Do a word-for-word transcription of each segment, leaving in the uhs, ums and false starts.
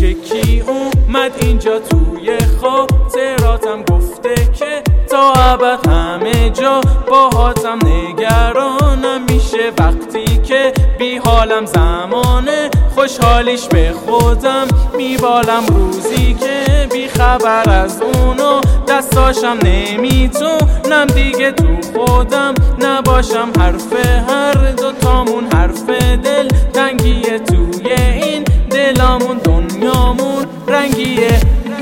که کی اومد اینجا توی خاطراتم، گفته که تا ابد همه جا باهاتم، نگرانم میشه وقتی که بی حالم، زمانه خوشحالیش به خودم میبالم، روزی که بی خبر از اونو دستاشم، نمیتونم دیگه تو خودم نباشم، حرف هر دوتامون حرف دل تنگیه، توی این دلامون دنیامون رنگیه.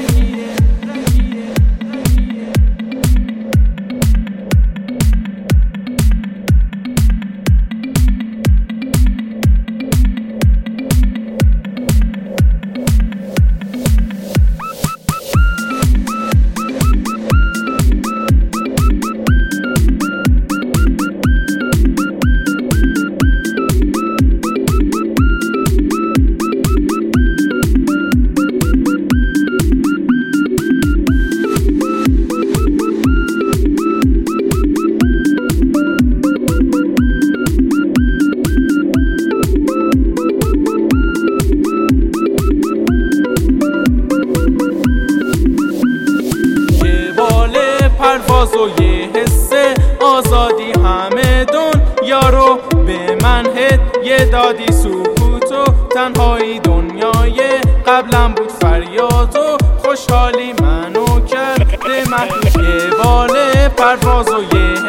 پرواز و یه حس آزادی، همه دنیا رو به من هدیه دادی، سکوت و تنهایی دنیای قبلم بود، فریاد و خوشحالی منو کرده محدود، یه بال پرواز و یه